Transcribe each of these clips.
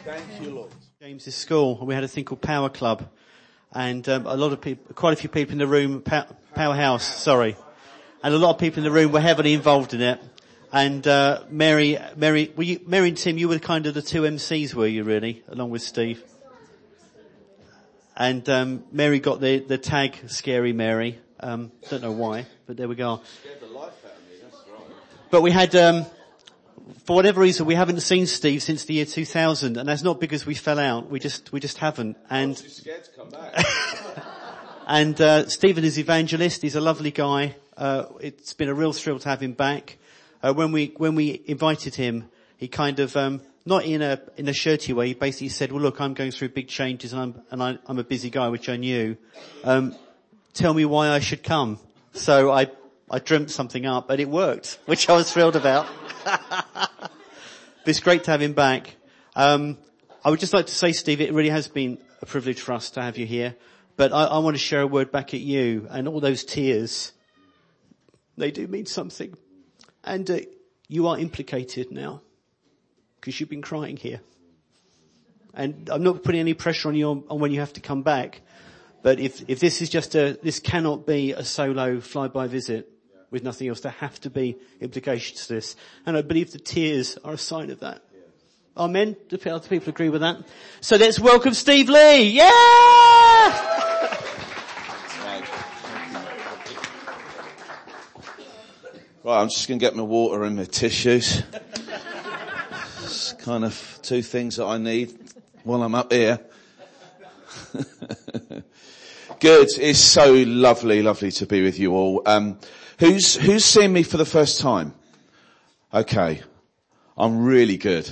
Thank you, Lord. James's school, and we had a thing called Power Club, and a lot of people, quite a few people in the room, Powerhouse, sorry, and a lot of people in the room were heavily involved in it. And Mary, and Tim, you were kind of the two MCs, were you really, along with Steve? And Mary got the tag Scary Mary. Don't know why, but there we go. Scared the life out of me, that's right. But we had, for whatever reason, we haven't seen Steve since the year 2000, and that's not because we fell out. We just haven't. And I'm too scared to come back. and Stephen is evangelist. He's a lovely guy. It's been a real thrill to have him back. When we invited him, he kind of not in a shirty way. He basically said, "Well, look, I'm going through big changes, and I'm a busy guy, which I knew. Tell me why I should come." So I dreamt something up, and it worked, which I was thrilled about. But it's great to have him back. I would just like to say, Steve, it really has been a privilege for us to have you here. But I want to share a word back at you, and all those tears, they do mean something. And you are implicated now, because you've been crying here. And I'm not putting any pressure on you on when you have to come back. But if this is this cannot be a solo fly-by visit with nothing else. There have to be implications to this. And I believe the tears are a sign of that. Amen? Do other people agree with that? So let's welcome Steve Lee. Yeah! Right, I'm just going to get my water and my tissues. It's kind of two things that I need while I'm up here. Good. It's so lovely to be with you all. Who's seeing me for the first time? Okay. I'm really good.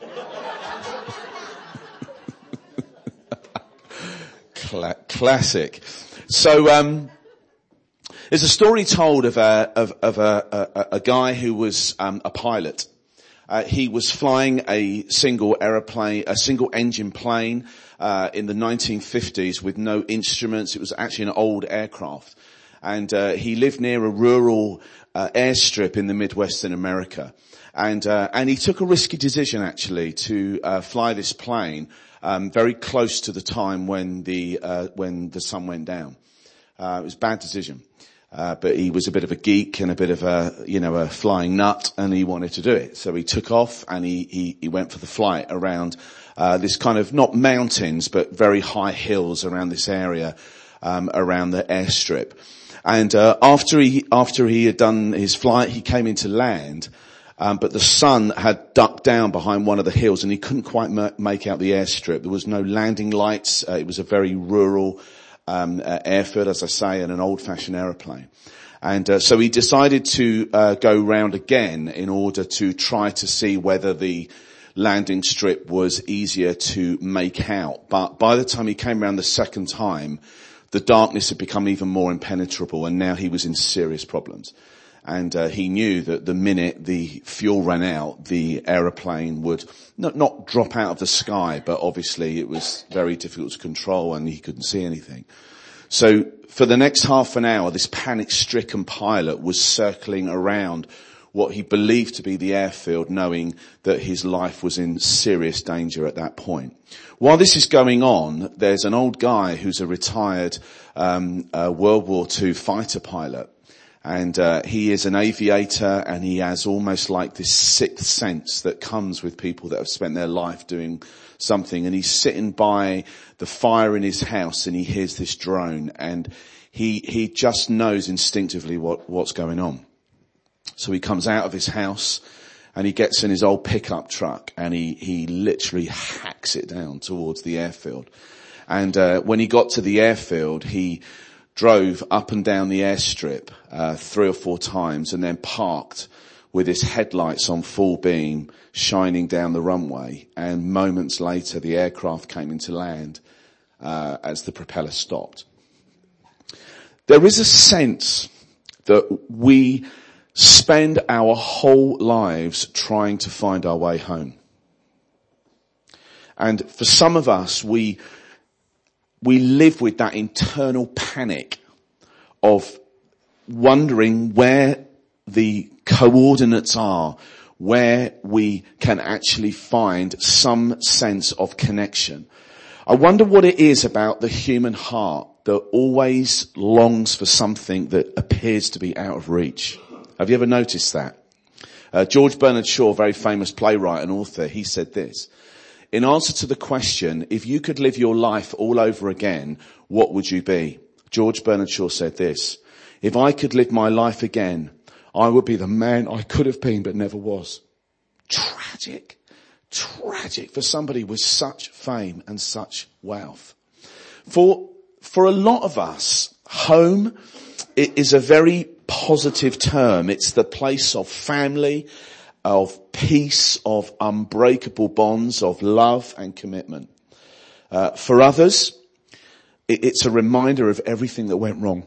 Classic. So, there's a story told of a guy who was, a pilot. He was flying a single engine plane, in the 1950s with no instruments. It was actually an old aircraft. And, he lived near a rural, airstrip in the Midwest in America. And he took a risky decision actually to, fly this plane, very close to the time when the sun went down. It was a bad decision. But he was a bit of a geek and a bit of a flying nut, and he wanted to do it. So he took off and he went for the flight around, this kind of, not mountains, but very high hills around this area, around the airstrip. And, after he had done his flight, he came into land, but the sun had ducked down behind one of the hills and he couldn't quite make out the airstrip. There was no landing lights. It was a very rural, airfield, as I say, and an old-fashioned aeroplane. And so he decided to go round again in order to try to see whether the landing strip was easier to make out. But by the time he came round the second time, the darkness had become even more impenetrable, and now he was in serious problems. And he knew that the minute the fuel ran out, the aeroplane would not drop out of the sky, but obviously it was very difficult to control and he couldn't see anything. So for the next half an hour, this panic-stricken pilot was circling around what he believed to be the airfield, knowing that his life was in serious danger at that point. While this is going on, there's an old guy who's a retired World War II fighter pilot. And he is an aviator, and he has almost like this sixth sense that comes with people that have spent their life doing something. And he's sitting by the fire in his house and he hears this drone, and he just knows instinctively what's going on. So he comes out of his house and he gets in his old pickup truck and he literally hacks it down towards the airfield. And when he got to the airfield, he drove up and down the airstrip 3 or 4 times and then parked with his headlights on full beam shining down the runway. And moments later the aircraft came into land as the propeller stopped. There is a sense that we spend our whole lives trying to find our way home. And for some of us, we live with that internal panic of wondering where the coordinates are, where we can actually find some sense of connection. I wonder what it is about the human heart that always longs for something that appears to be out of reach. Have you ever noticed that? George Bernard Shaw, very famous playwright and author, he said this: in answer to the question, if you could live your life all over again, what would you be? George Bernard Shaw said this: if I could live my life again, I would be the man I could have been but never was. Tragic for somebody with such fame and such wealth. For a lot of us, home is a very positive term. It's the place of family, of peace, of unbreakable bonds, of love and commitment. For others, it's a reminder of everything that went wrong,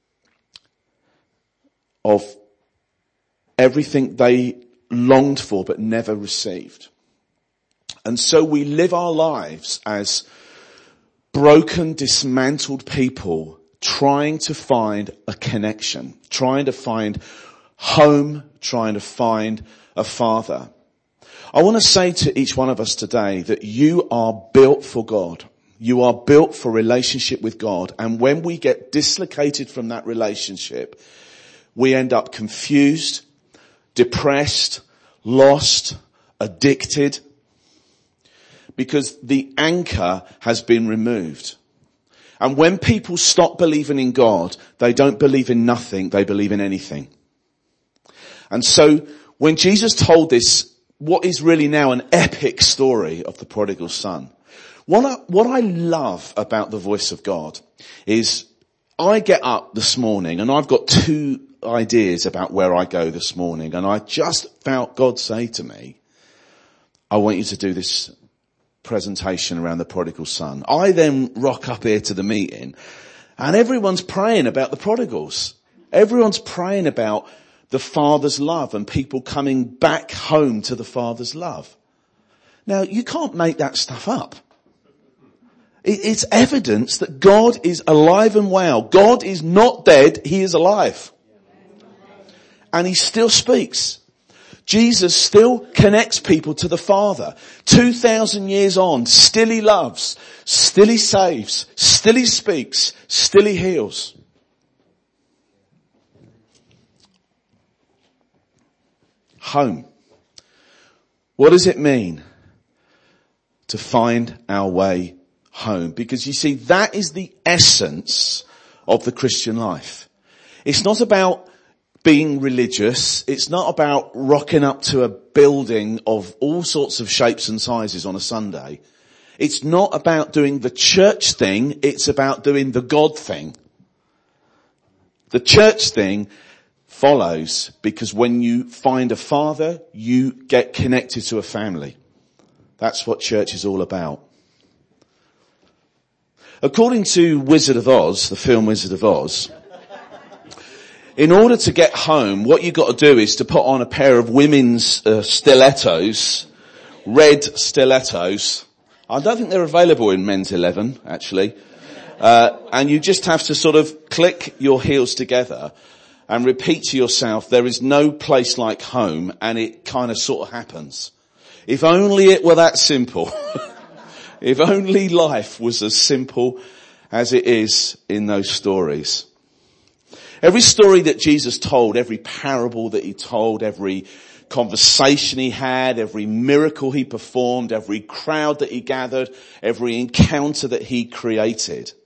of everything they longed for but never received. And so we live our lives as broken, dismantled people trying to find a connection, trying to find home, trying to find a father. I want to say to each one of us today that you are built for God. You are built for relationship with God. And when we get dislocated from that relationship, we end up confused, depressed, lost, addicted, because the anchor has been removed. And when people stop believing in God, they don't believe in nothing, they believe in anything. And so when Jesus told this, what is really now an epic story of the prodigal son, what I love about the voice of God is I get up this morning and I've got two ideas about where I go this morning, and I just felt God say to me, I want you to do this presentation around the prodigal son. I then rock up here to the meeting and everyone's praying about the prodigals. Everyone's praying about the Father's love and people coming back home to the Father's love. Now, you can't make that stuff up. It's evidence that God is alive and well. God is not dead, He is alive. And He still speaks. Jesus still connects people to the Father. 2,000 years on, still He loves, still He saves, still He speaks, still He heals. Home. What does it mean to find our way home? Because you see, that is the essence of the Christian life. It's not about being religious. It's not about rocking up to a building of all sorts of shapes and sizes on a Sunday. It's not about doing the church thing. It's about doing the God thing. The church thing follows because when you find a father, you get connected to a family. That's what church is all about. According to Wizard of Oz, the film Wizard of Oz, in order to get home, what you've got to do is to put on a pair of women's stilettos, red stilettos. I don't think they're available in men's 11, actually. And you just have to sort of click your heels together and repeat to yourself, there is no place like home, and it kind of sort of happens. If only it were that simple. If only life was as simple as it is in those stories. Every story that Jesus told, every parable that He told, every conversation He had, every miracle He performed, every crowd that He gathered, every encounter that He created,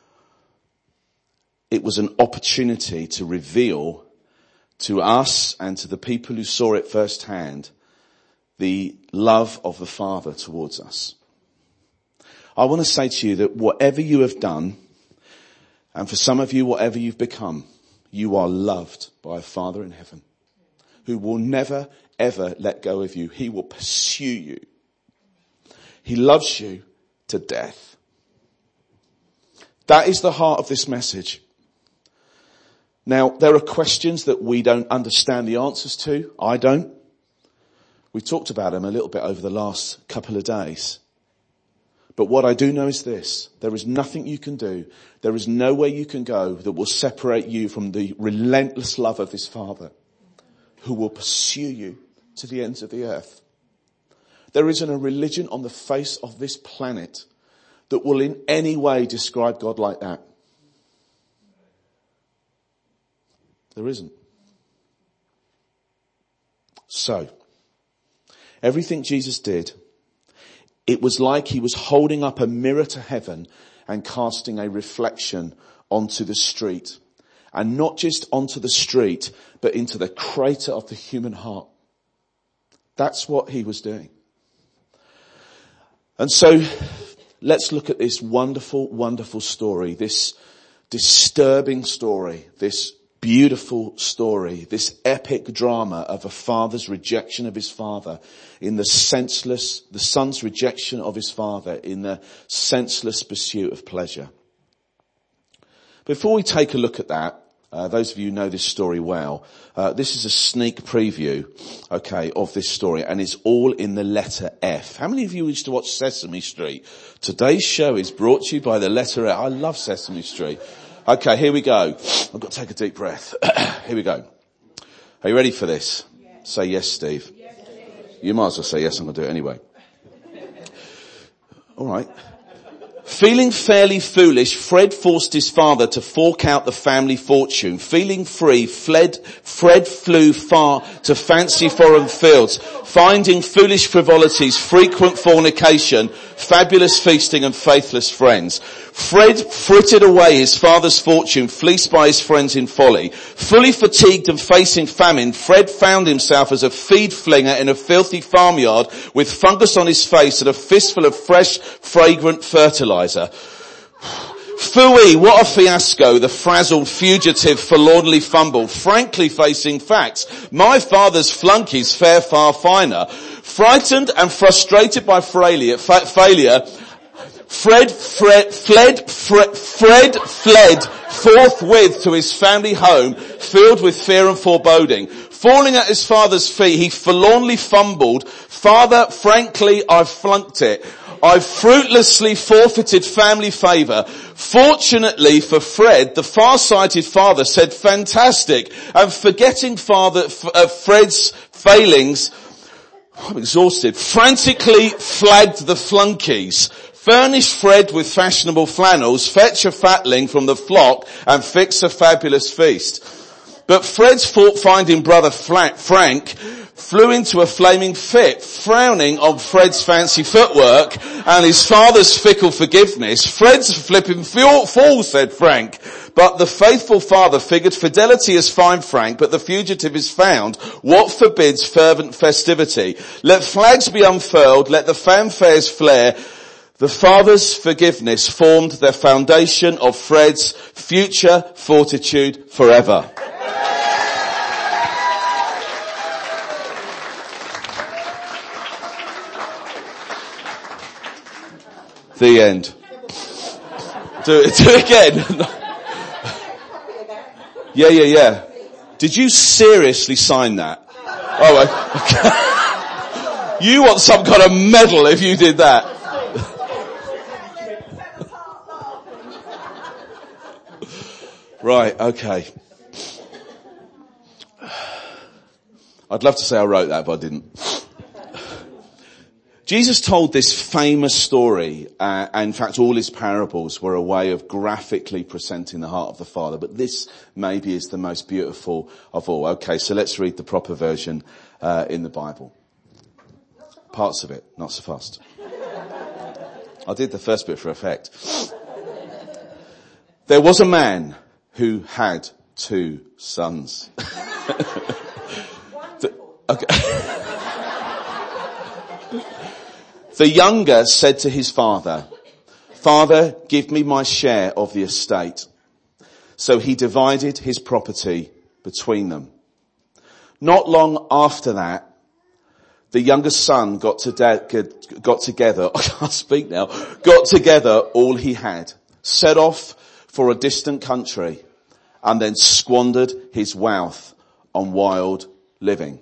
it was an opportunity to reveal to us and to the people who saw it firsthand the love of the Father towards us. I want to say to you that whatever you have done, and for some of you, whatever you've become, you are loved by a Father in heaven who will never, ever let go of you. He will pursue you. He loves you to death. That is the heart of this message. Now, there are questions that we don't understand the answers to. I don't. We talked about them a little bit over the last couple of days. But what I do know is this: there is nothing you can do, there is nowhere you can go that will separate you from the relentless love of this Father who will pursue you to the ends of the earth. There isn't a religion on the face of this planet that will in any way describe God like that. There isn't. So, everything Jesus did, it was like he was holding up a mirror to heaven and casting a reflection onto the street. And not just onto the street, but into the crater of the human heart. That's what he was doing. And so, let's look at this wonderful, wonderful story, this disturbing story, this beautiful story, this epic drama of a father's rejection of his father in the son's rejection of his father in the senseless pursuit of pleasure. Before we take a look at that, those of you who know this story well, this is a sneak preview, okay, of this story, and it's all in the letter F. How many of you used to watch Sesame Street? Today's show is brought to you by the letter F. I love Sesame Street. Okay, here we go. I've got to take a deep breath. Here we go. Are you ready for this? Yes. Say yes, Steve. Yes, you might as well say yes, I'm going to do it anyway. All right. Feeling fairly foolish, Fred forced his father to fork out the family fortune. Feeling free, Fred flew far to fancy foreign fields, finding foolish frivolities, frequent fornication, fabulous feasting and faithless friends. Fred frittered away his father's fortune, fleeced by his friends in folly. Fully fatigued and facing famine, Fred found himself as a feed flinger in a filthy farmyard with fungus on his face and a fistful of fresh, fragrant fertilizer. Phooey, what a fiasco, the frazzled fugitive forlornly fumbled, frankly facing facts. My father's flunkies fare far finer. Frightened and frustrated by failure, Fred fled forthwith to his family home, filled with fear and foreboding. Falling at his father's feet, he forlornly fumbled, "Father, frankly, I've flunked it. I've fruitlessly forfeited family favour." Fortunately for Fred, the far-sighted father said, "Fantastic," and forgetting Fred's failings, I'm exhausted, frantically flagged the flunkies. Furnish Fred with fashionable flannels, fetch a fatling from the flock, and fix a fabulous feast. But Fred's fault-finding brother Frank flew into a flaming fit, frowning on Fred's fancy footwork and his father's fickle forgiveness. "Fred's a flipping fool," said Frank. But the faithful father figured fidelity is fine, Frank, but the fugitive is found. What forbids fervent festivity? Let flags be unfurled, let the fanfares flare. The father's forgiveness formed the foundation of Fred's future fortitude forever. The end. Do it again. Yeah. Did you seriously sign that? Oh, okay. You want some kind of medal if you did that. Right, okay. I'd love to say I wrote that, but I didn't. Jesus told this famous story, and in fact all his parables were a way of graphically presenting the heart of the Father, but this maybe is the most beautiful of all. Okay, so let's read the proper version in the Bible. Parts of it, not so fast. I did the first bit for effect. There was a man who had 2 sons. The younger said to his father, "Father, give me my share of the estate." So he divided his property between them. Not long after that, the younger son got together all he had, set off for a distant country, and then squandered his wealth on wild living.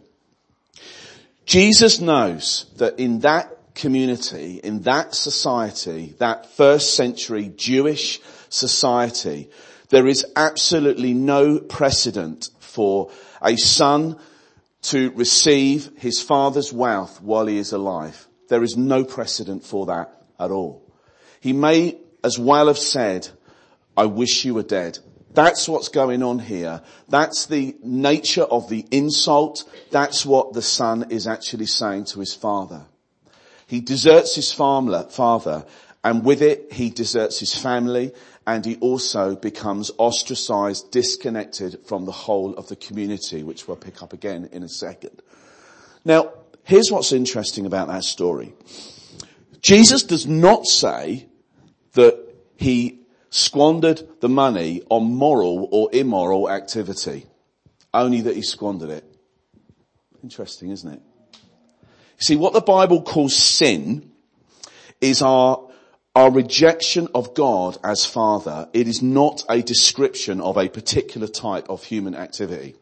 Jesus knows that in that community, in that society, that first century Jewish society, there is absolutely no precedent for a son to receive his father's wealth while he is alive. There is no precedent for that at all. He may as well have said, I wish you were dead. That's what's going on here. That's the nature of the insult. That's what the son is actually saying to his father. He deserts his father, and with it he deserts his family, and he also becomes ostracized, disconnected from the whole of the community, which we'll pick up again in a second. Now, here's what's interesting about that story. Jesus does not say that he squandered the money on moral or immoral activity, only that he squandered it. Interesting, isn't it? See, what the Bible calls sin is our rejection of God as Father. It is not a description of a particular type of human activity.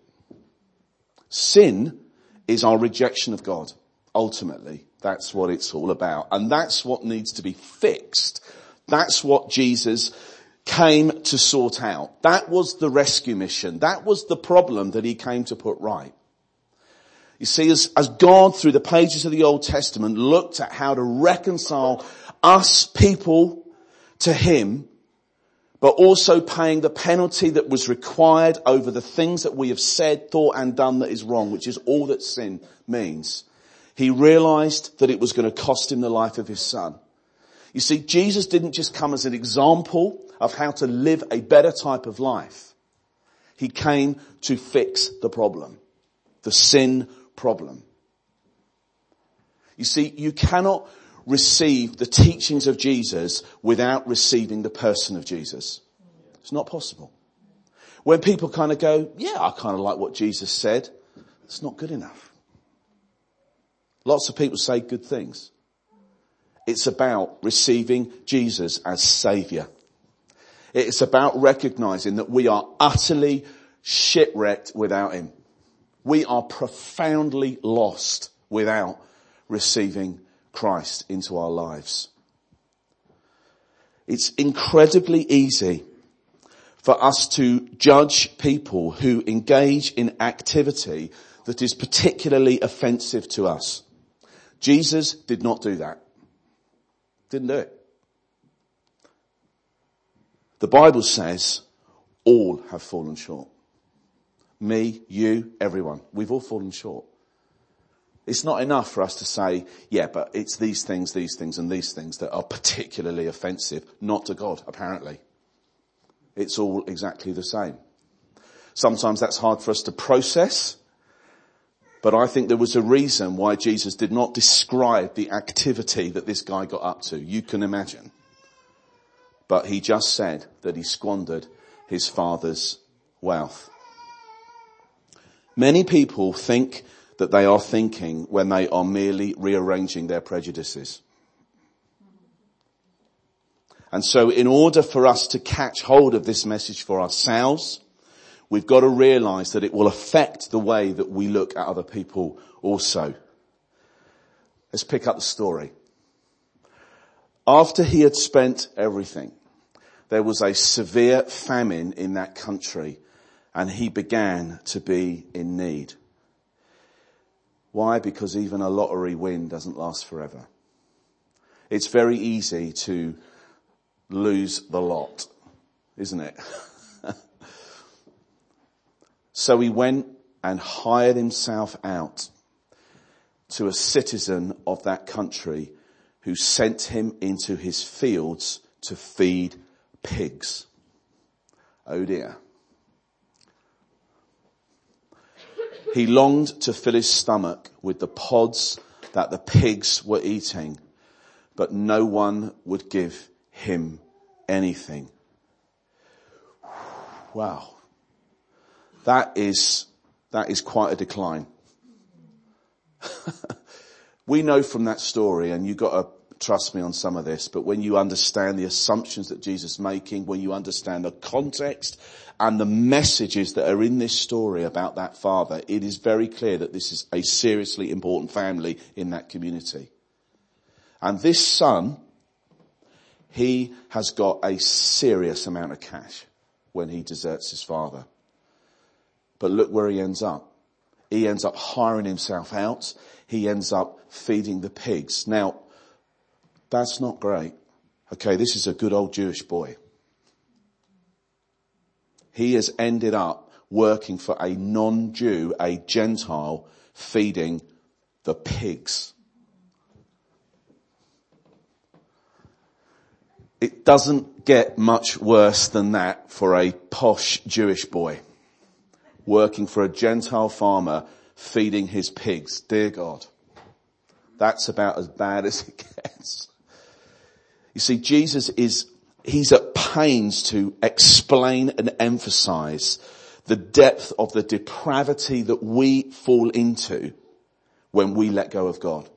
Sin is our rejection of God. Ultimately, that's what it's all about. And that's what needs to be fixed. That's what Jesus came to sort out. That was the rescue mission. That was the problem that he came to put right. You see, as God, through the pages of the Old Testament, looked at how to reconcile us people to him, but also paying the penalty that was required over the things that we have said, thought and done that is wrong, which is all that sin means. He realized that it was going to cost him the life of his son. You see, Jesus didn't just come as an example of how to live a better type of life. He came to fix the problem, the sin problem. You see, you cannot receive the teachings of Jesus without receiving the person of Jesus. It's not possible. When people kind of go, yeah, I kind of like what Jesus said, it's not good enough. Lots of people say good things. It's about receiving Jesus as Saviour. It's about recognizing that we are utterly shipwrecked without him. We are profoundly lost without receiving Christ into our lives. It's incredibly easy for us to judge people who engage in activity that is particularly offensive to us. Jesus did not do that. Didn't do it. The Bible says all have fallen short. Me, you, everyone. We've all fallen short. It's not enough for us to say, yeah, but it's these things, and these things that are particularly offensive. Not to God, apparently. It's all exactly the same. Sometimes that's hard for us to process. But I think there was a reason why Jesus did not describe the activity that this guy got up to. You can imagine. But he just said that he squandered his father's wealth. Many people think that they are thinking when they are merely rearranging their prejudices. And so in order for us to catch hold of this message for ourselves, we've got to realize that it will affect the way that we look at other people also. Let's pick up the story. After he had spent everything, there was a severe famine in that country, and he began to be in need. Why? Because even a lottery win doesn't last forever. It's very easy to lose the lot, isn't it? So he went and hired himself out to a citizen of that country who sent him into his fields to feed pigs. Oh dear. He longed to fill his stomach with the pods that the pigs were eating, but no one would give him anything. Wow. That is quite a decline. We know from that story, and you've got to trust me on some of this, but when you understand the assumptions that Jesus is making, when you understand the context and the messages that are in this story about that father, it is very clear that this is a seriously important family in that community. And this son, he has got a serious amount of cash when he deserts his father. But look where he ends up. He ends up hiring himself out. He ends up feeding the pigs. Now, that's not great. Okay, this is a good old Jewish boy. He has ended up working for a non-Jew, a Gentile, feeding the pigs. It doesn't get much worse than that for a posh Jewish boy working for a Gentile farmer feeding his pigs. Dear God, that's about as bad as it gets. You see, Jesus he's at pains to explain and emphasize the depth of the depravity that we fall into when we let go of God.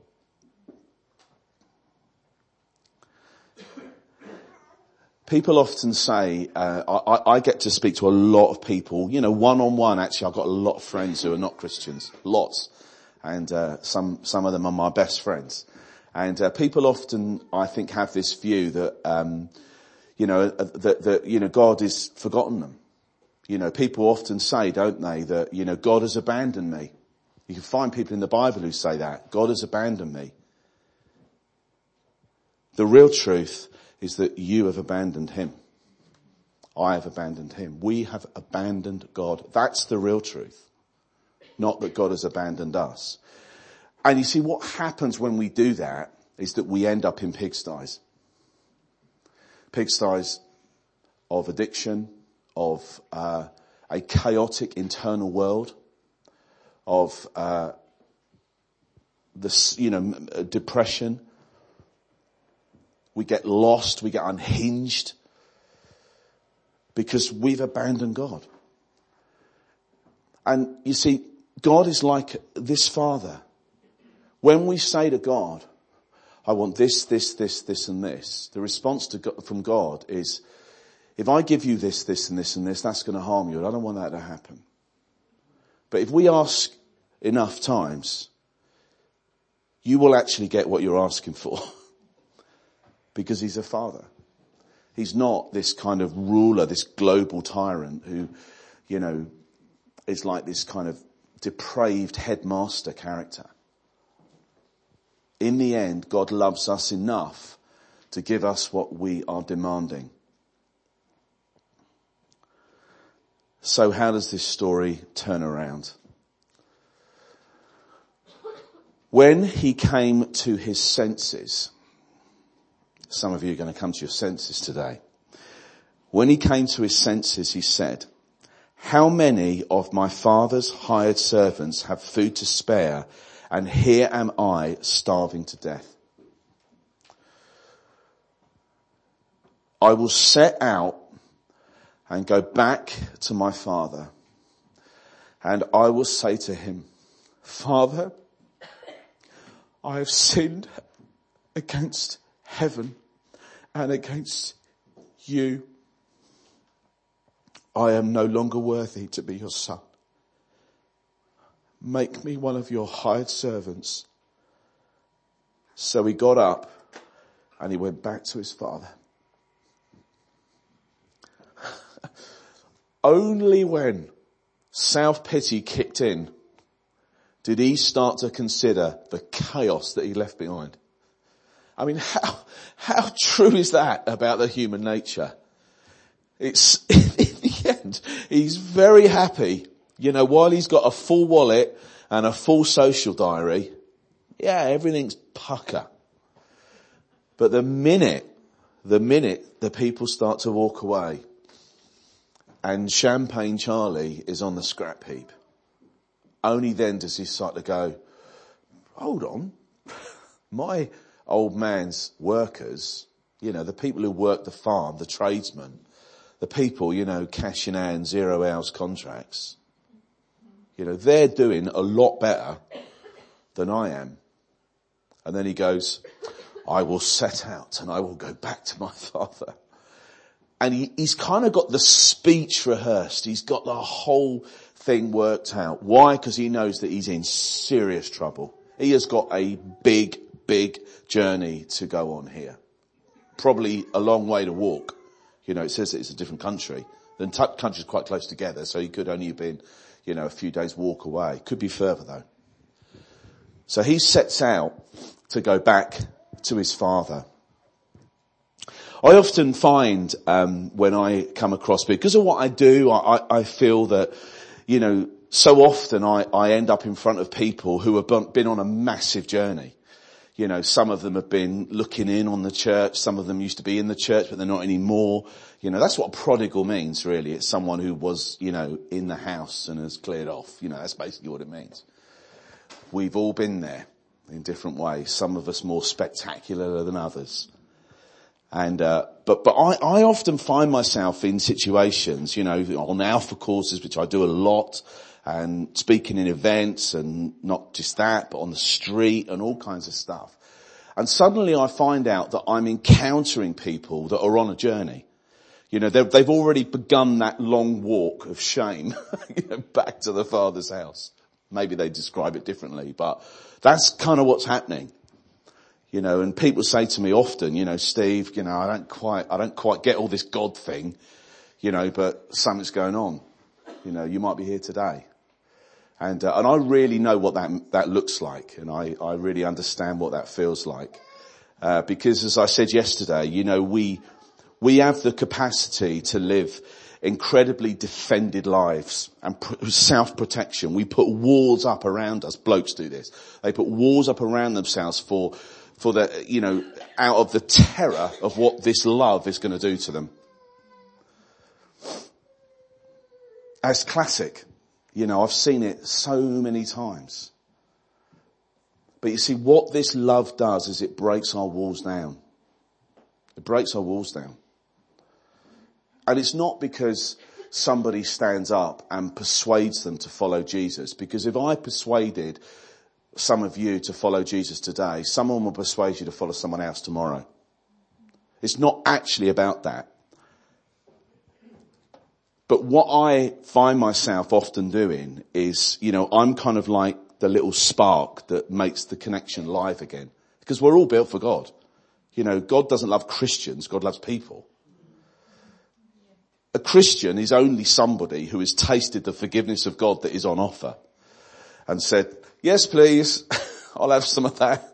People often say, I get to speak to a lot of people, one-on-one. Actually, I've got a lot of friends who are not Christians, lots. And some of them are my best friends. And people often, I think, have this view that, God has forgotten them. People often say, don't they, that, God has abandoned me. You can find people in the Bible who say that. God has abandoned me. The real truth is that you have abandoned him. I have abandoned him. We have abandoned God. That's the real truth. Not that God has abandoned us. And you see, what happens when we do that is that we end up in pigsties. Pigsties of addiction, of a chaotic internal world, of depression. We get lost, we get unhinged because we've abandoned God. And you see, God is like this father. When we say to God, I want this, this, this, this and this, the response from God is, if I give you this, this and this and this, that's going to harm you. And I don't want that to happen. But if we ask enough times, you will actually get what you're asking for. Because he's a father. He's not this kind of ruler, this global tyrant who, is like this kind of depraved headmaster character. In the end, God loves us enough to give us what we are demanding. So how does this story turn around? When he came to his senses, some of you are going to come to your senses today. When he came to his senses, he said, how many of my father's hired servants have food to spare, and here am I starving to death? I will set out and go back to my father, and I will say to him, Father, I have sinned against heaven and against you. I am no longer worthy to be your son. Make me one of your hired servants. So he got up and he went back to his father. Only when self-pity kicked in did he start to consider the chaos that he left behind. I mean, how true is that about the human nature? It's, in the end, he's very happy, while he's got a full wallet and a full social diary. Yeah, everything's pucker. But the minute the people start to walk away and Champagne Charlie is on the scrap heap, only then does he start to go, hold on, my old man's workers, the people who work the farm, the tradesmen, the people, cash in hand, 0 hours contracts, they're doing a lot better than I am. And then he goes, I will set out and I will go back to my father. And he's kind of got the speech rehearsed. He's got the whole thing worked out. Why? Because he knows that he's in serious trouble. He has got a big journey to go on here. Probably a long way to walk. It says that it's a different country. The countries quite close together, so he could only have been, a few days walk away. Could be further though. So he sets out to go back to his father. I often find, when I come across, because of what I do, I feel that, so often I end up in front of people who have been on a massive journey. Some of them have been looking in on the church. Some of them used to be in the church, but they're not anymore. That's what a prodigal means, really. It's someone who was, in the house and has cleared off. That's basically what it means. We've all been there in different ways. Some of us more spectacular than others. And, but I often find myself in situations, on alpha courses, which I do a lot, and speaking in events, and not just that, but on the street and all kinds of stuff. And suddenly I find out that I'm encountering people that are on a journey. They've already begun that long walk of shame, back to the Father's house. Maybe they describe it differently, but that's kind of what's happening. And people say to me often, Steve, I don't quite get all this God thing, but something's going on. You might be here today. And I really know what that looks like. And I really understand what that feels like. Because as I said yesterday, we have the capacity to live incredibly defended lives and self-protection. We put walls up around us. Blokes do this. They put walls up around themselves for the, out of the terror of what this love is going to do to them. It's classic. I've seen it so many times. But you see, what this love does is it breaks our walls down. It breaks our walls down. And it's not because somebody stands up and persuades them to follow Jesus. Because if I persuaded some of you to follow Jesus today, someone will persuade you to follow someone else tomorrow. It's not actually about that. But what I find myself often doing is, I'm kind of like the little spark that makes the connection live again. Because we're all built for God. God doesn't love Christians, God loves people. A Christian is only somebody who has tasted the forgiveness of God that is on offer and said, yes, please, I'll have some of that.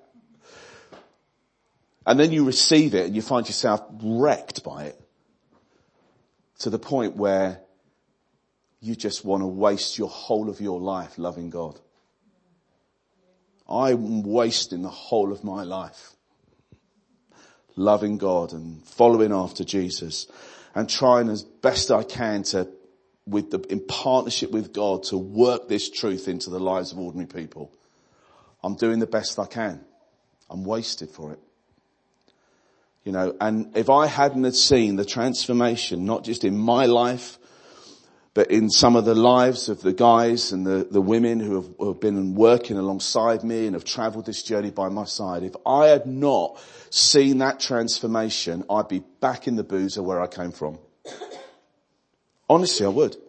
And then you receive it and you find yourself wrecked by it to the point where you just want to waste your whole of your life loving God. I'm wasting the whole of my life loving God and following after Jesus and trying as best I can in partnership with God to work this truth into the lives of ordinary people. I'm doing the best I can. I'm wasted for it. And if I hadn't seen the transformation, not just in my life, but in some of the lives of the guys and the women who have been working alongside me and have travelled this journey by my side, if I had not seen that transformation, I'd be back in the boozer where I came from. Honestly, I would.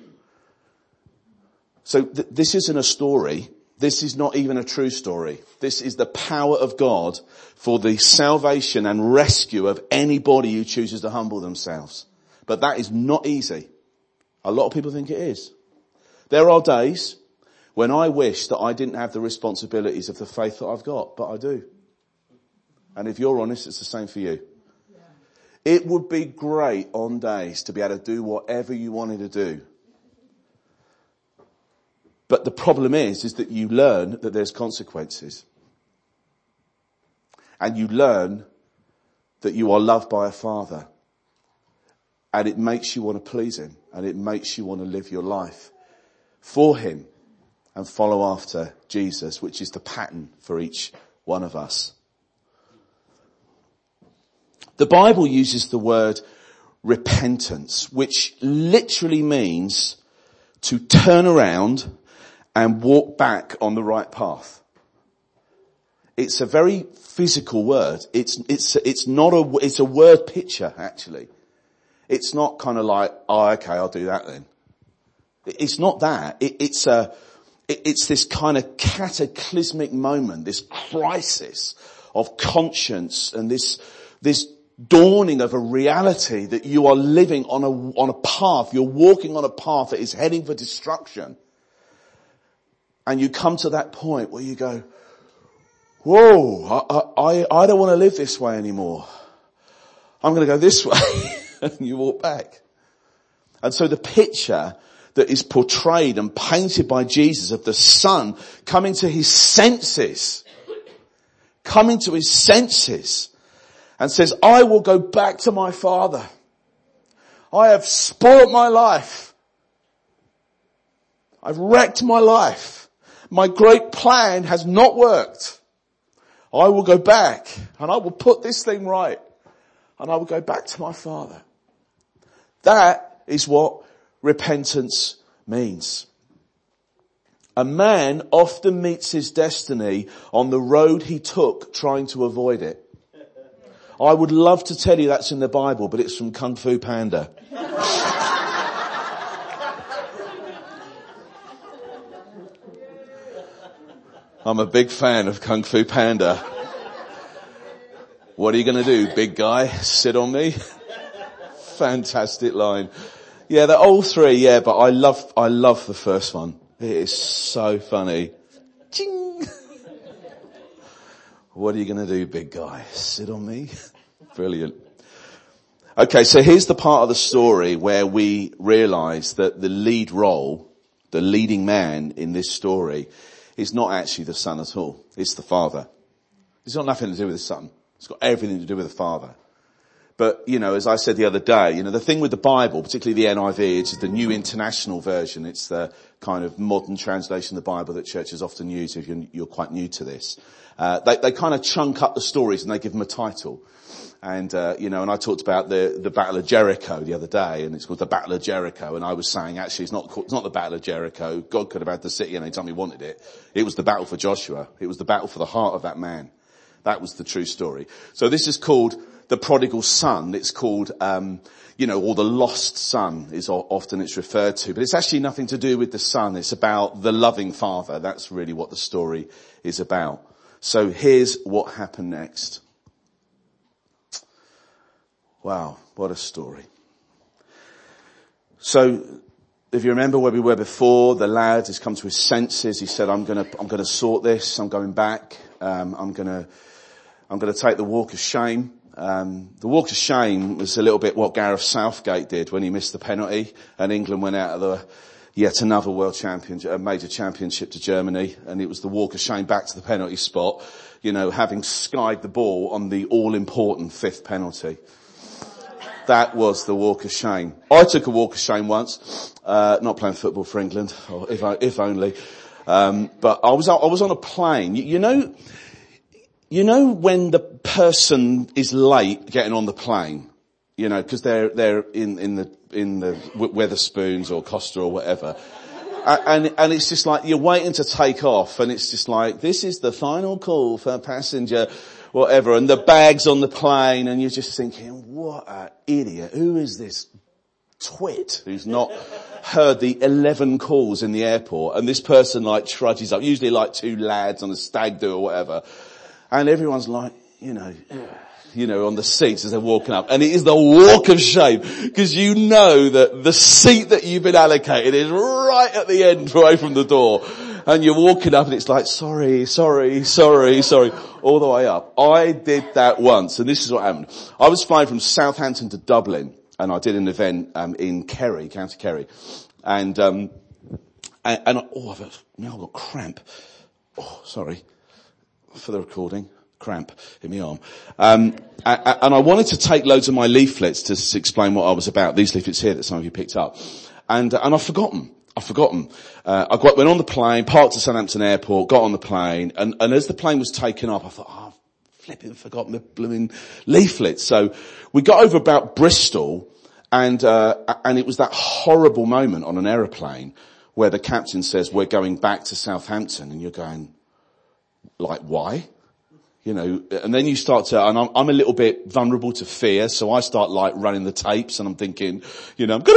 So this isn't a story. This is not even a true story. This is the power of God for the salvation and rescue of anybody who chooses to humble themselves. But that is not easy. A lot of people think it is. There are days when I wish that I didn't have the responsibilities of the faith that I've got, but I do. And if you're honest, it's the same for you. It would be great on days to be able to do whatever you wanted to do. But the problem is that you learn that there's consequences. And you learn that you are loved by a Father. And it makes you want to please him. And it makes you want to live your life for him and follow after Jesus, which is the pattern for each one of us. The Bible uses the word repentance, which literally means to turn around and walk back on the right path. It's a very physical word. It's a word picture, actually. It's not kind of like, oh, okay, I'll do that then. It's not that. It's this kind of cataclysmic moment, this crisis of conscience and this dawning of a reality that you are living on a path. You're walking on a path that is heading for destruction. And you come to that point where you go, whoa, I don't want to live this way anymore. I'm going to go this way. And you walk back. And so the picture that is portrayed and painted by Jesus of the Son coming to his senses, and says, I will go back to my Father. I have spoilt my life. I've wrecked my life. My great plan has not worked. I will go back and I will put this thing right and I will go back to my Father. That is what repentance means. A man often meets his destiny on the road he took trying to avoid it. I would love to tell you that's in the Bible, but it's from Kung Fu Panda. I'm a big fan of Kung Fu Panda. What are you going to do, big guy? Sit on me? Fantastic line. Yeah, they're all three, yeah, but I love the first one. It is so funny. Ching! What are you going to do, big guy? Sit on me? Brilliant. Okay, so here's the part of the story where we realize that the lead role, the leading man in this story, is not actually the Son at all. It's the Father. It's got nothing to do with the Son. It's got everything to do with the Father. But, as I said the other day, the thing with the Bible, particularly the NIV, it's the New International Version. It's the kind of modern translation of the Bible that churches often use if you're quite new to this. They kind of chunk up the stories and they give them a title. And, and I talked about the Battle of Jericho the other day, and it's called the Battle of Jericho. And I was saying, actually, it's not the Battle of Jericho. God could have had the city any time he wanted it. It was the battle for Joshua. It was the battle for the heart of that man. That was the true story. So this is called the prodigal son. It's called, or the lost son is often it's referred to. But it's actually nothing to do with the son. It's about the loving Father. That's really what the story is about. So here's what happened next. Wow, what a story. So, if you remember where we were before, the lad has come to his senses. He said, I'm gonna sort this. I'm going back. I'm gonna take the walk of shame. The walk of shame was a little bit what Gareth Southgate did when he missed the penalty and England went out of yet another world championship, a major championship to Germany, and it was the walk of shame back to the penalty spot, having skied the ball on the all-important fifth penalty. That was the walk of shame. I took a walk of shame once, not playing football for England, or if only. But I was on a plane. You know when the person is late getting on the plane, cause they're in the Wetherspoons or Costa or whatever. And it's just like you're waiting to take off and it's just like, this is the final call for passenger, whatever, and the bag's on the plane and you're just thinking, what an idiot. Who is this twit who's not heard the 11 calls in the airport? And this person trudges up, usually two lads on a stag do or whatever. And everyone's on the seats as they're walking up. And it is the walk of shame because that the seat that you've been allocated is right at the end away from the door. And you're walking up and it's like, sorry, all the way up. I did that once and this is what happened. I was flying from Southampton to Dublin and I did an event, in Kerry, County Kerry. And I've got cramp. Oh, sorry for the recording. Cramp in my arm. And I wanted to take loads of my leaflets to explain what I was about. These leaflets here that some of you picked up. And I've forgotten. I went on the plane, parked at Southampton Airport, got on the plane, and as the plane was taking off, I thought, I've flipping forgotten the blooming leaflets. So we got over about Bristol, and it was that horrible moment on an aeroplane where the captain says, we're going back to Southampton, and you're going, why? And then you start to, and I'm a little bit vulnerable to fear, so I start running the tapes and I'm thinking, I'm gonna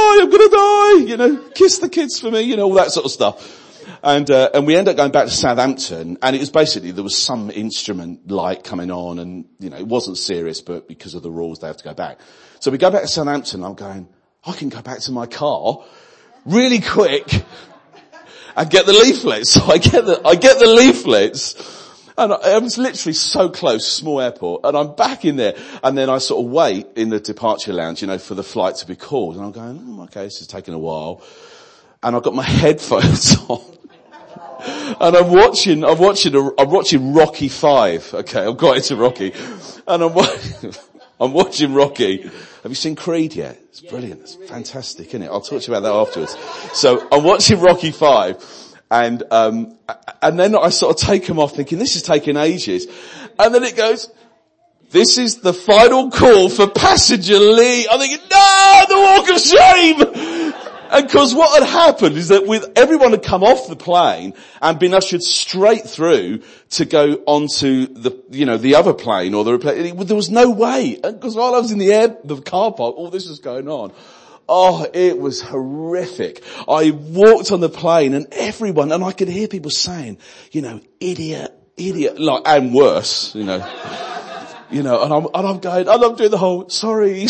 die, kiss the kids for me, all that sort of stuff. And we end up going back to Southampton and it was basically, there was some instrument light coming on and, it wasn't serious, but because of the rules they have to go back. So we go back to Southampton and I'm going, I can go back to my car really quick and get the leaflets. So I get the leaflets, and I was literally so close, small airport, and I'm back in there, and then I sort of wait in the departure lounge, for the flight to be called, and I'm going, okay, this is taking a while, and I've got my headphones on. And I'm watching Rocky 5. Okay, I've got into Rocky. And I'm watching Rocky. Have you seen Creed yet? It's brilliant. It's fantastic, isn't it? I'll talk to you about that afterwards. So I'm watching Rocky 5 and then I sort of take them off thinking this is taking ages. And then it goes, this is the final call for passenger Lee. I'm thinking, no, the walk of shame! And cause what had happened is that everyone had come off the plane and been ushered straight through to go onto the other plane or there was no way. And cause while I was in the car park, all this was going on. Oh, it was horrific. I walked on the plane and I could hear people saying, idiot, and worse, and I'm doing the whole, sorry.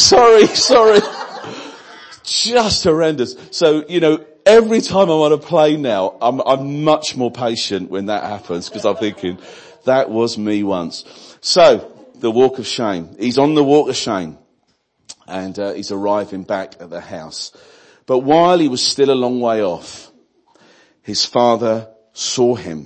Just horrendous. So, every time I'm on a plane now, I'm much more patient when that happens because I'm thinking, that was me once. So, the walk of shame. He's on the walk of shame and he's arriving back at the house. But while he was still a long way off, his father saw him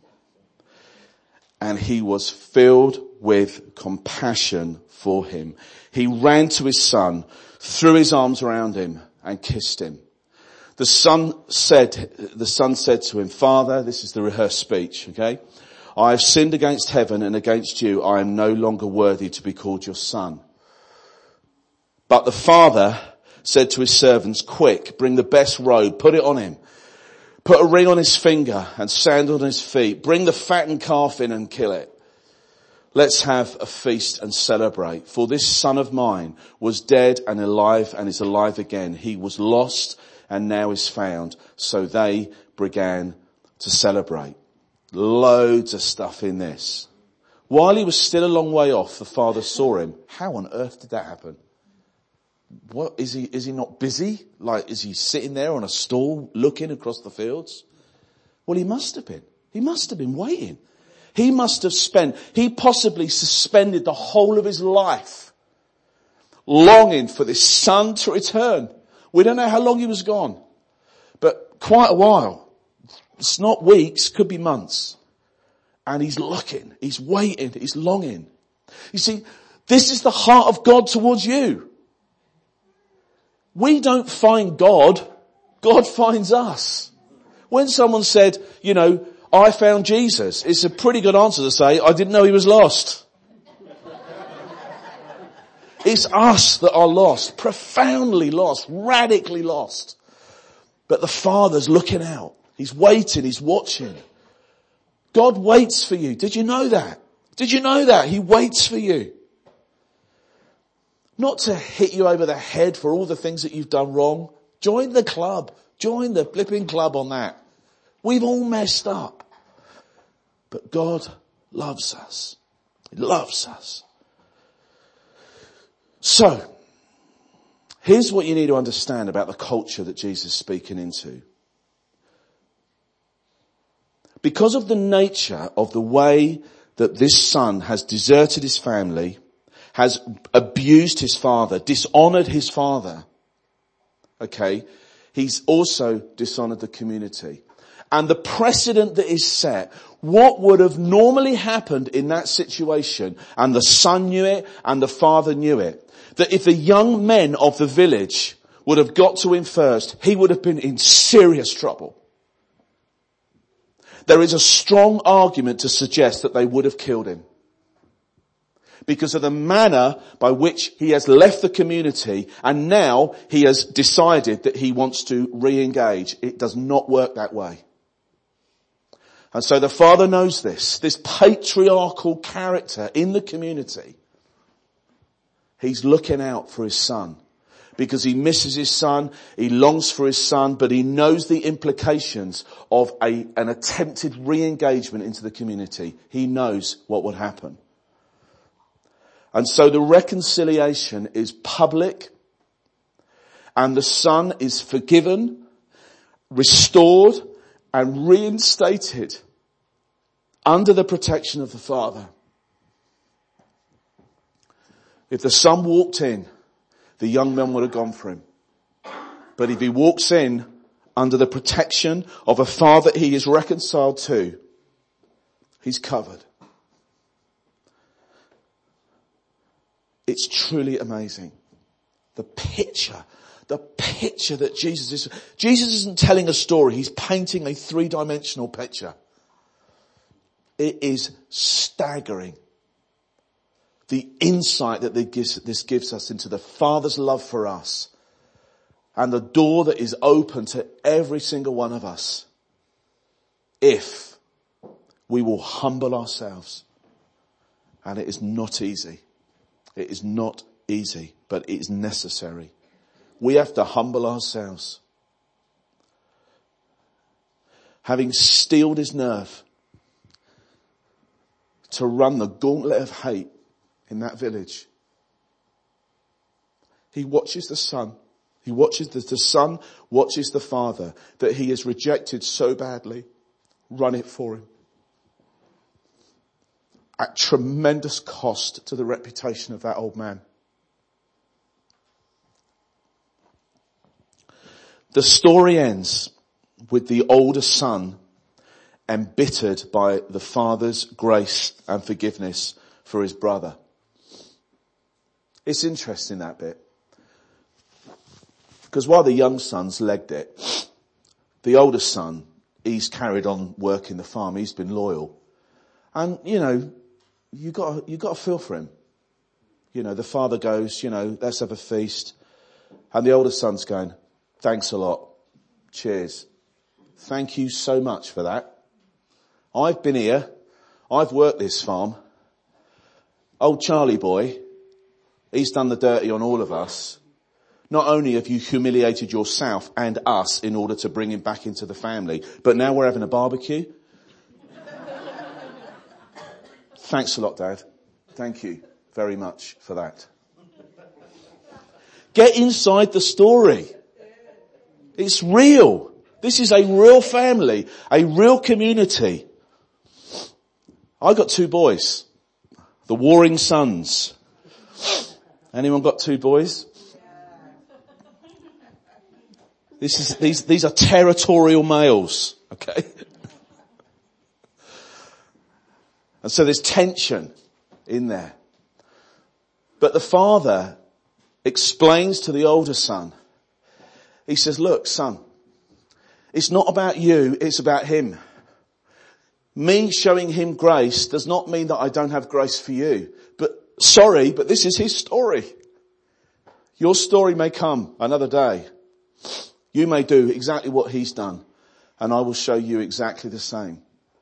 and he was filled with compassion for him. He ran to his son, threw his arms around him and kissed him. The son said to him, Father, this is the rehearsed speech, okay? I have sinned against heaven and against you. I am no longer worthy to be called your son. But the father said to his servants, quick, bring the best robe, put it on him. Put a ring on his finger and sandal on his feet. Bring the fattened calf in and kill it. Let's have a feast and celebrate. For this son of mine was dead and alive and is alive again. He was lost and now is found. So they began to celebrate. Loads of stuff in this. While he was still a long way off, the father saw him. How on earth did that happen? What, is he not busy? Is he sitting there on a stool looking across the fields? Well, he must have been. He must have been waiting. He possibly suspended the whole of his life longing for this son to return. We don't know how long he was gone, but quite a while. It's not weeks, could be months. And he's looking, he's waiting, he's longing. You see, this is the heart of God towards you. We don't find God, God finds us. When someone said, I found Jesus, it's a pretty good answer to say, I didn't know he was lost. It's us that are lost, profoundly lost, radically lost. But the Father's looking out. He's waiting, he's watching. God waits for you. Did you know that? Did you know that? He waits for you. Not to hit you over the head for all the things that you've done wrong. Join the club. Join the flipping club on that. We've all messed up. But God loves us. He loves us. So, here's what you need to understand about the culture that Jesus is speaking into. Because of the nature of the way that this son has deserted his family, has abused his father, dishonored his father, okay, he's also dishonored the community. And the precedent that is set, what would have normally happened in that situation, and the son knew it and the father knew it, that if the young men of the village would have got to him first, he would have been in serious trouble. There is a strong argument to suggest that they would have killed him. Because of the manner by which he has left the community and now he has decided that he wants to re-engage. It does not work that way. And so the father knows this patriarchal character in the community. He's looking out for his son because he misses his son, he longs for his son, but he knows the implications of an attempted re-engagement into the community. He knows what would happen. And so the reconciliation is public and the son is forgiven, restored, and reinstated under the protection of the Father. If the Son walked in, the young man would have gone for him. But if he walks in under the protection of a Father he is reconciled to, he's covered. It's truly amazing. The picture that Jesus isn't telling a story, he's painting a three-dimensional picture. It is staggering. The insight that this gives us into the Father's love for us and the door that is open to every single one of us if we will humble ourselves. And it is not easy. It is not easy, but it is necessary. We have to humble ourselves. Having steeled his nerve to run the gauntlet of hate in that village, he watches the Son. He watches the Son watches the Father that he has rejected so badly run it for him. At tremendous cost to the reputation of that old man. The story ends with the older son embittered by the father's grace and forgiveness for his brother. It's interesting, that bit. Because while the young son's legged it, the older son, he's carried on working the farm. He's been loyal. And, you got to feel for him. The father goes, let's have a feast. And the older son's going, thanks a lot. Cheers. Thank you so much for that. I've been here. I've worked this farm. Old Charlie boy, he's done the dirty on all of us. Not only have you humiliated yourself and us in order to bring him back into the family, but now we're having a barbecue. Thanks a lot, Dad. Thank you very much for that. Get inside the story. It's real. This is a real family, a real community. I got 2 boys, the warring sons. Anyone got 2 boys? These are territorial males, okay? And so there's tension in there. But the father explains to the older son. He says, look, son, it's not about you, it's about him. Me showing him grace does not mean that I don't have grace for you. But this is his story. Your story may come another day. You may do exactly what he's done, and I will show you exactly the same.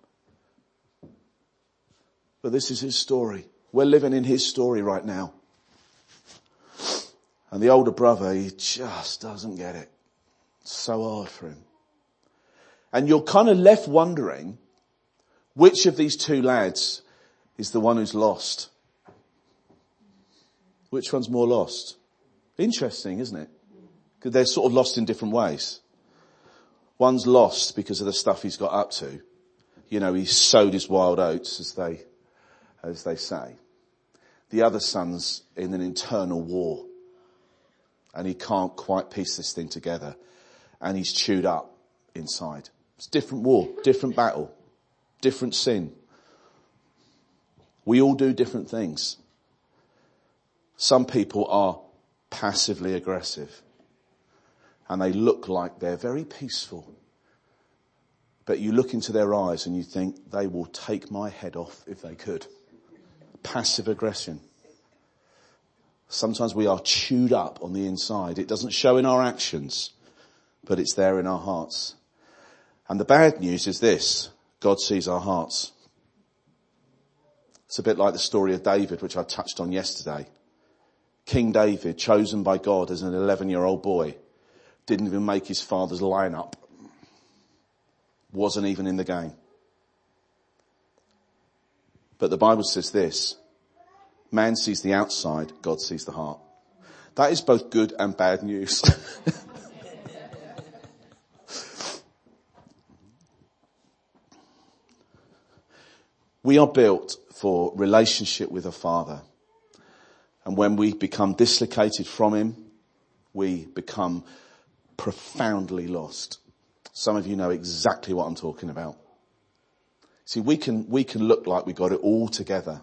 But this is his story. We're living in his story right now. And the older brother, he just doesn't get it. It's so hard for him. And you're kind of left wondering which of these 2 lads is the one who's lost. Which one's more lost? Interesting, isn't it? Because they're sort of lost in different ways. One's lost because of the stuff he's got up to. He's sowed his wild oats, as they say. The other son's in an internal war. And he can't quite piece this thing together. And he's chewed up inside. It's different war, different battle, different sin. We all do different things. Some people are passively aggressive. And they look like they're very peaceful. But you look into their eyes and you think, they will take my head off if they could. Passive aggression. Sometimes we are chewed up on the inside. It doesn't show in our actions, but it's there in our hearts. And the bad news is this: God sees our hearts. It's a bit like the story of David, which I touched on yesterday. King David, chosen by God as an 11-year-old boy, didn't even make his father's lineup. Wasn't even in the game. But the Bible says this: man sees the outside, God sees the heart. That is both good and bad news. We are built for relationship with a Father. And when we become dislocated from him, we become profoundly lost. Some of you know exactly what I'm talking about. See, we can look like we got it all together.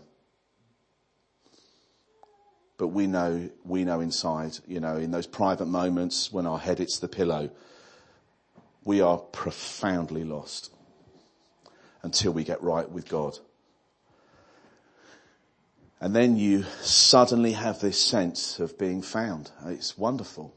But we know inside, in those private moments when our head hits the pillow, we are profoundly lost until we get right with God. And then you suddenly have this sense of being found. It's wonderful.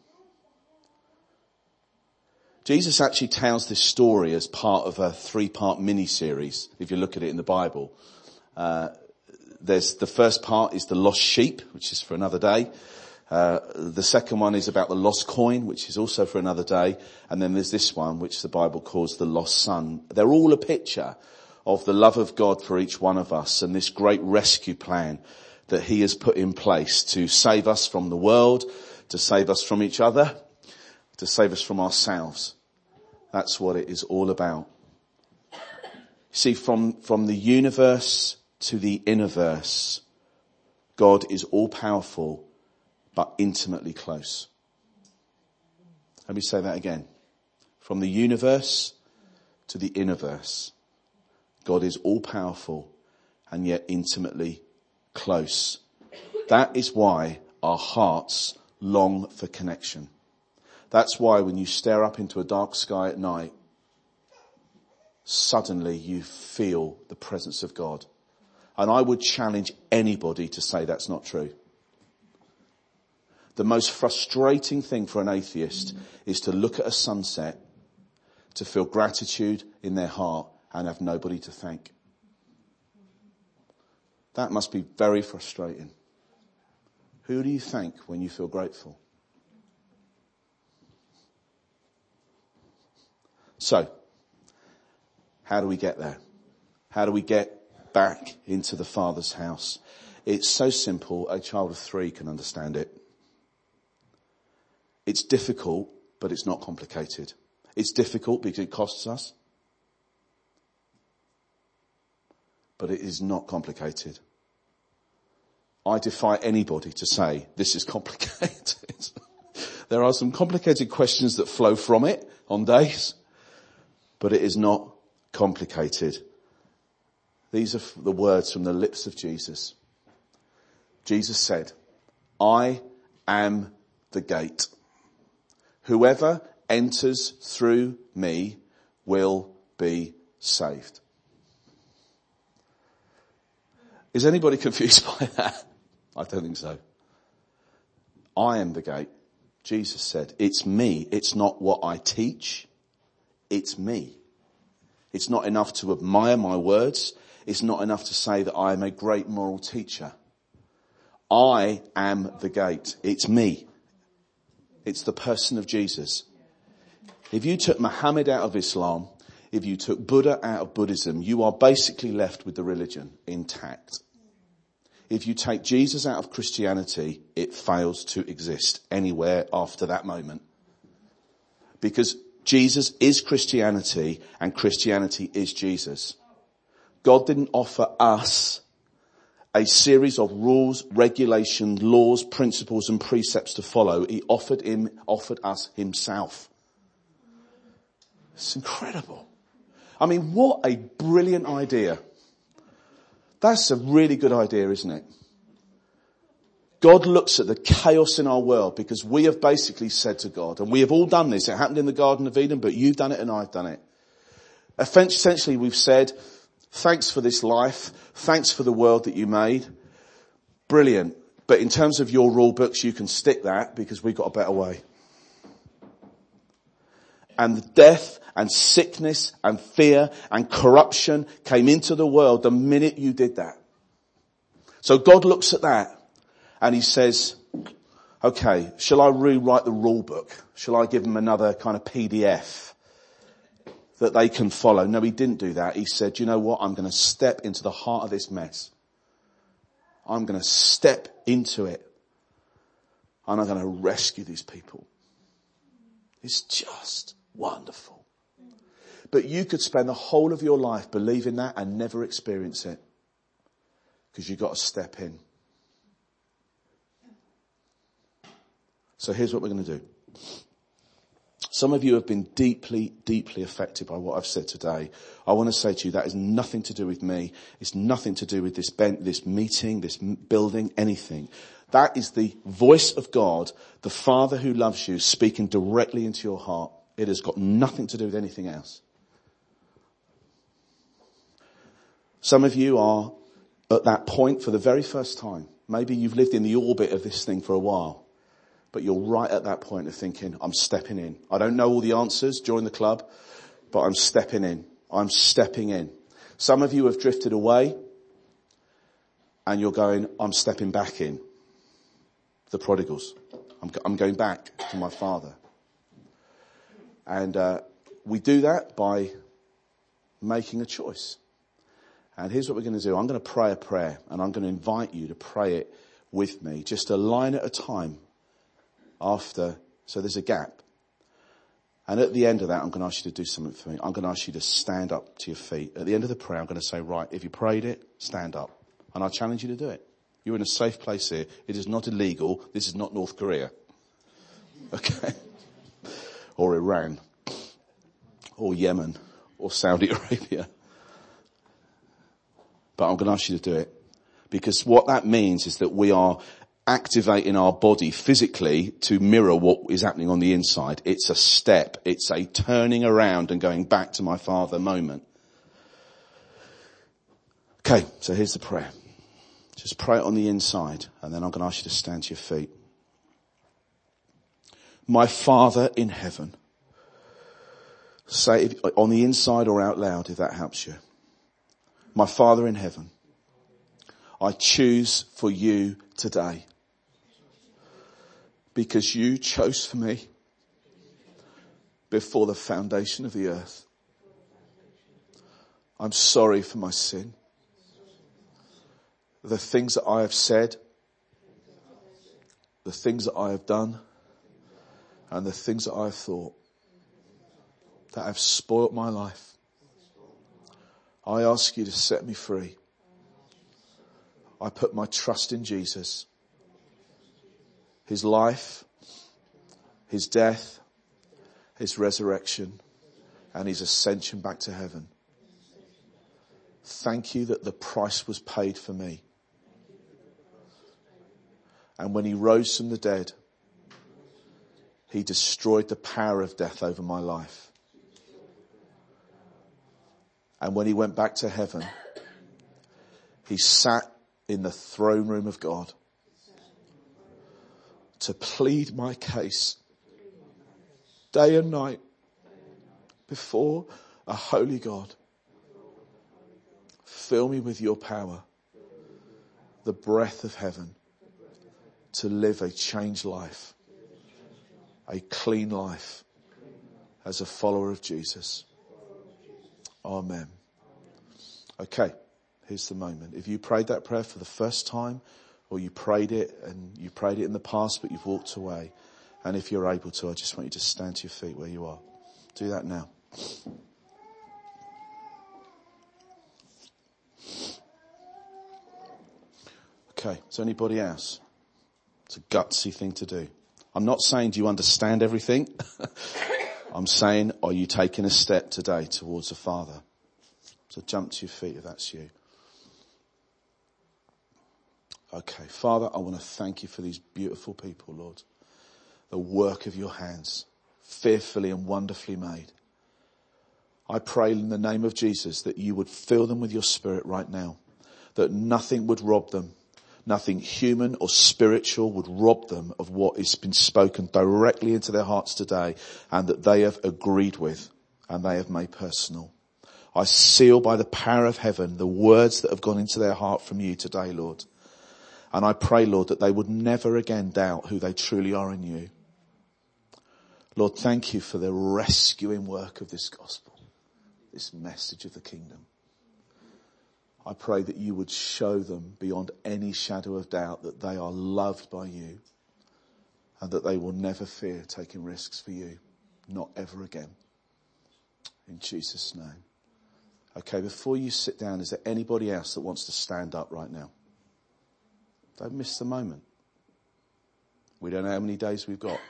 Jesus actually tells this story as part of a 3-part mini-series, if you look at it in the Bible. There's the first part is the lost sheep, which is for another day. The second one is about the lost coin, which is also for another day. And then there's this one, which the Bible calls the lost son. They're all a picture of the love of God for each one of us and this great rescue plan that he has put in place to save us from the world, to save us from each other, to save us from ourselves. That's what it is all about. See, from the universe to the innerverse, God is all powerful but intimately close. Let me say that again. From the universe to the innerverse, God is all powerful and yet intimately close. That is why our hearts long for connection. That's why when you stare up into a dark sky at night, suddenly you feel the presence of God. And I would challenge anybody to say that's not true. The most frustrating thing for an atheist is to look at a sunset, to feel gratitude in their heart and have nobody to thank. That must be very frustrating. Who do you thank when you feel grateful? So, how do we get there? How do we get back into the Father's house? It's so simple, a child of 3 can understand it. It's difficult, but it's not complicated. It's difficult because it costs us. But it is not complicated. I defy anybody to say this is complicated. There are some complicated questions that flow from it on days, but it is not complicated. These are the words from the lips of Jesus. Jesus said, I am the gate. Whoever enters through me will be saved. Is anybody confused by that? I don't think so. I am the gate. Jesus said, it's me. It's not what I teach. It's me. It's not enough to admire my words. It's not enough to say that I am a great moral teacher. I am the gate. It's me. It's the person of Jesus. If you took Muhammad out of Islam, if you took Buddha out of Buddhism, you are basically left with the religion intact. If you take Jesus out of Christianity, it fails to exist anywhere after that moment. Because Jesus is Christianity and Christianity is Jesus. God didn't offer us a series of rules, regulations, laws, principles and precepts to follow. He offered us himself. It's incredible. I mean, what a brilliant idea. That's a really good idea, isn't it? God looks at the chaos in our world because we have basically said to God, and we have all done this. It happened in the Garden of Eden, but you've done it and I've done it. Essentially, we've said, thanks for this life. Thanks for the world that you made. Brilliant. But in terms of your rule books, you can stick that because we've got a better way. And death and sickness and fear and corruption came into the world the minute you did that. So God looks at that and he says, okay, shall I rewrite the rule book? Shall I give them another kind of PDF that they can follow? No, he didn't do that. He said, you know what? I'm going to step into the heart of this mess. I'm going to step into it and I'm going to rescue these people. It's just wonderful. But you could spend the whole of your life believing that and never experience it. because you've got to step in. So here's what we're going to do. Some of you have been deeply, deeply affected by what I've said today. I want to say to you that is nothing to do with me. It's nothing to do with this meeting, this building, anything. That is the voice of God, the Father who loves you, speaking directly into your heart. It has got nothing to do with anything else. Some of you are at that point for the very first time. Maybe you've lived in the orbit of this thing for a while. But you're right at that point of thinking, I'm stepping in. I don't know all the answers, join the club, but I'm stepping in. I'm stepping in. Some of you have drifted away and you're going, I'm stepping back in. The prodigals. I'm going back to my Father. And we do that by making a choice. And here's what we're going to do. I'm going to pray a prayer and I'm going to invite you to pray it with me, just a line at a time. After, so there's a gap. And at the end of that, I'm going to ask you to do something for me. I'm going to ask you to stand up to your feet. At the end of the prayer, I'm going to say, right, if you prayed it, stand up. And I challenge you to do it. You're in a safe place here. It is not illegal. This is not North Korea. Okay? Or Iran. Or Yemen. Or Saudi Arabia. But I'm going to ask you to do it. Because what that means is that we are activating our body physically to mirror what is happening on the inside. It's a step. It's a turning around and going back to my Father moment. Okay, so here's the prayer. Just pray it on the inside and then I'm going to ask you to stand to your feet. My Father in heaven. Say it on the inside or out loud if that helps you. My Father in heaven. I choose for you today. Because you chose for me before the foundation of the earth. I'm sorry for my sin. The things that I have said, the things that I have done, and the things that I have thought that have spoilt my life. I ask you to set me free. I put my trust in Jesus. His life, his death, his resurrection, and his ascension back to heaven. Thank you that the price was paid for me. And when he rose from the dead, he destroyed the power of death over my life. And when he went back to heaven, he sat in the throne room of God to plead my case day and night before a holy God. Fill me with your power, the breath of heaven, to live a changed life, a clean life as a follower of Jesus. Amen. Okay, here's the moment. If you prayed that prayer for the first time, or you prayed it and you prayed it in the past but you've walked away, and if you're able to, I just want you to stand to your feet where you are. Do that now. Okay, is there anybody else? It's a gutsy thing to do. I'm not saying do you understand everything. I'm saying, are you taking a step today towards the Father? So jump to your feet if that's you. Okay, Father, I want to thank you for these beautiful people, Lord. The work of your hands, fearfully and wonderfully made. I pray in the name of Jesus that you would fill them with your Spirit right now, that nothing would rob them, nothing human or spiritual would rob them of what has been spoken directly into their hearts today, and that they have agreed with and they have made personal. I seal by the power of heaven the words that have gone into their heart from you today, Lord. And I pray, Lord, that they would never again doubt who they truly are in you. Lord, thank you for the rescuing work of this gospel, this message of the kingdom. I pray that you would show them beyond any shadow of doubt that they are loved by you and that they will never fear taking risks for you. Not ever again. In Jesus' name. Okay, before you sit down, is there anybody else that wants to stand up right now? Don't miss the moment. We don't know how many days we've got.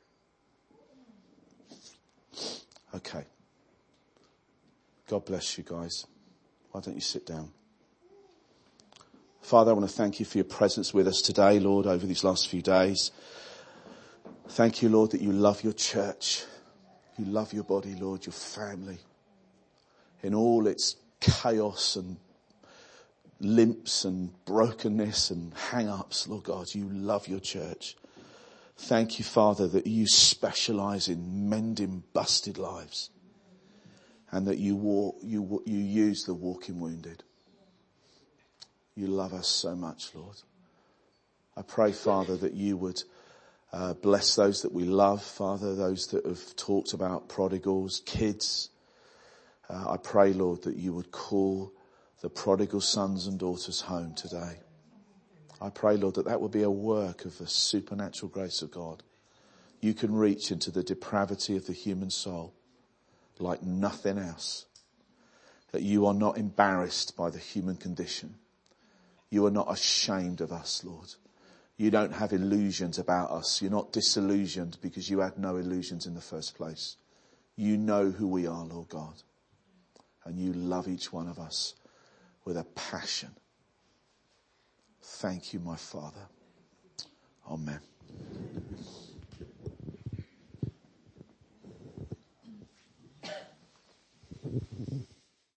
Okay. God bless you guys. Why don't you sit down? Father, I want to thank you for your presence with us today, Lord, over these last few days. Thank you, Lord, that you love your church. You love your body, Lord, your family. In all its chaos and limps and brokenness and hang-ups, Lord God, you love your church. Thank you, Father, that you specialize in mending busted lives and that you use the walking wounded. You love us so much, Lord. I pray, Father, that you would bless those that we love, Father, those that have talked about prodigals, kids. I pray, Lord, that you would call the prodigal sons and daughters home today. I pray, Lord, that would be a work of the supernatural grace of God. You can reach into the depravity of the human soul like nothing else. That you are not embarrassed by the human condition. You are not ashamed of us, Lord. You don't have illusions about us. You're not disillusioned because you had no illusions in the first place. You know who we are, Lord God. And you love each one of us with a passion. Thank you, my Father. Amen.